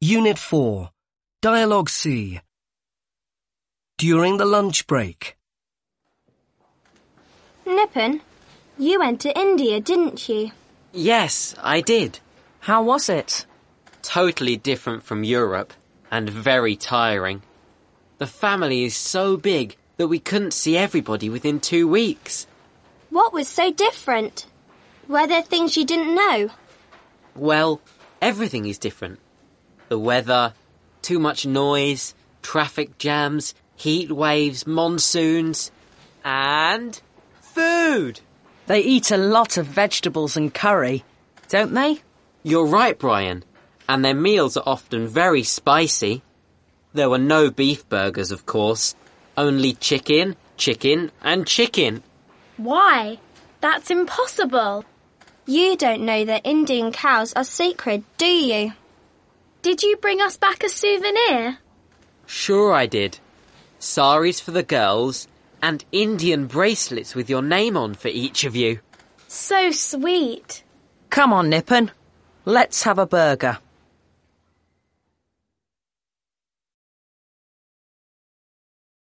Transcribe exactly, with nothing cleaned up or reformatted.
Unit four, Dialogue C. During the lunch break. Nipun, you went to India, didn't you? Yes, I did. How was it? Totally different from Europe and very tiring. The family is so big that we couldn't see everybody within two weeks. What was so different? Were there things you didn't know? Well, everything is different. The weather, too much noise, traffic jams, heat waves, monsoons, and food. They eat a lot of vegetables and curry, don't they? You're right, Brian. And their meals are often very spicy. There were no beef burgers, of course. Only chicken, chicken and chicken. Why? That's impossible. You don't know that Indian cows are sacred, do you? Did you bring us back a souvenir? Sure I did. Saris for the girls and Indian bracelets with your name on for each of you. So sweet. Come on, Nipun. Let's have a burger.